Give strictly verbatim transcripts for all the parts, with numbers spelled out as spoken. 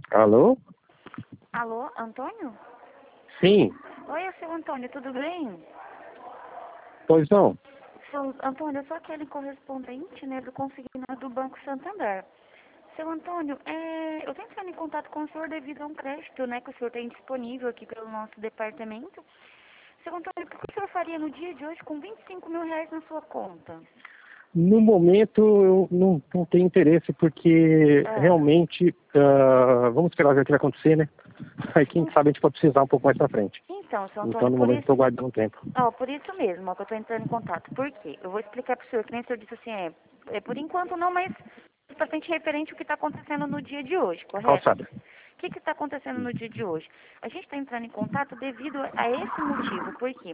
Alô? Alô, Antônio? Sim, Oi, seu Antônio, tudo bem? pois não. Seu Antônio, eu sou aquele correspondente, né, do consignado do Banco Santander. Seu Antônio, é, eu estou entrando em contato com o senhor devido a um crédito, né, que o senhor tem disponível aqui pelo nosso departamento. Seu Antônio, o que o senhor faria no dia de hoje com vinte e cinco mil reais na sua conta? No momento eu não, não tenho interesse porque Ah, realmente, ah, vamos esperar ver o que vai acontecer, né? Aí quem en- sabe a gente pode precisar um pouco mais pra frente. então, seu Então Antônio, no por momento isso, estou guardando um tempo. ó, por isso mesmo ó, que eu estou entrando em contato. Por quê? Eu vou explicar para o senhor, que nem o senhor disse assim, é, é por enquanto não, mas bastante referente ao que está acontecendo no dia de hoje, correto? Calçada. O que está acontecendo no dia de hoje? A gente está entrando em contato devido a esse motivo. Por quê?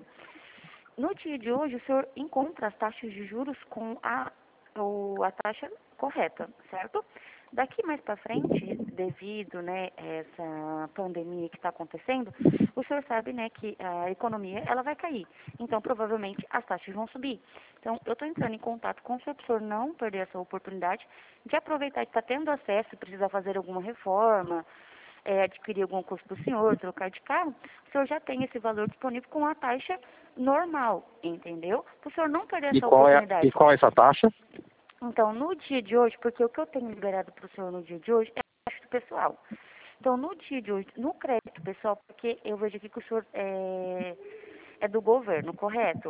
No dia de hoje, o senhor encontra as taxas de juros com a, o, a taxa correta, certo? Daqui mais para frente, devido, né, a essa pandemia que está acontecendo, o senhor sabe, né, que a economia ela vai cair. Então, provavelmente, as taxas vão subir. Então, eu estou entrando em contato com o senhor para o senhor não perder essa oportunidade de aproveitar que está tendo acesso, precisa fazer alguma reforma, é, adquirir algum custo para o senhor, trocar de carro, o senhor já tem esse valor disponível com a taxa normal, entendeu? Para o senhor não perder E essa qual é, e oportunidade. qual é essa taxa? Então, no dia de hoje, porque o que eu tenho liberado para o senhor no dia de hoje é o crédito pessoal. Então, no dia de hoje, no crédito pessoal, porque eu vejo aqui que o senhor é, é do governo, correto?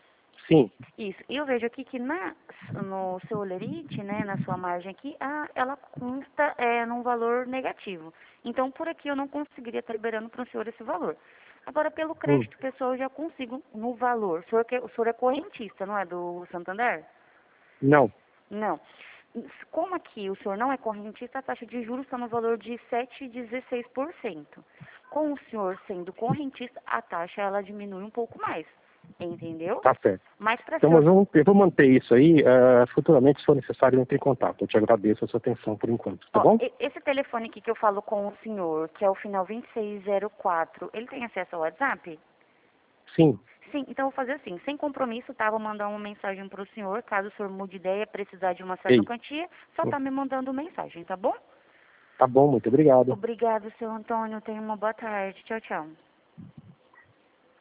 Sim. Isso. E eu vejo aqui que na, no seu olerite, né, na sua margem aqui, a, ela consta é, num valor negativo. Então, por aqui eu não conseguiria estar liberando para o senhor esse valor. Agora, pelo Hum. crédito pessoal, eu já consigo no valor. O senhor, que, o senhor é correntista, não é do Santander? Não. Não. Como aqui o senhor não é correntista, a taxa de juros está no valor de sete vírgula dezesseis por cento. Com o senhor sendo correntista, a taxa ela diminui um pouco mais. Entendeu? Tá certo. Mas para Então, senhor. mas eu, eu vou manter isso aí. ah, futuramente, se for necessário, eu entro em contato. Eu te agradeço a sua atenção por enquanto, tá Ó, bom? e- esse telefone aqui que eu falo com o senhor, que é o final vinte e seis zero quatro, ele tem acesso ao WhatsApp? Sim. Sim, então eu vou fazer assim, sem compromisso, tá? Vou mandar uma mensagem para o senhor, caso o senhor mude ideia, precisar de uma certa Ei. quantia, só Hum. tá me mandando mensagem, tá bom? Tá bom, muito obrigado. Obrigado, seu Antônio. Tenha uma boa tarde. Tchau, tchau.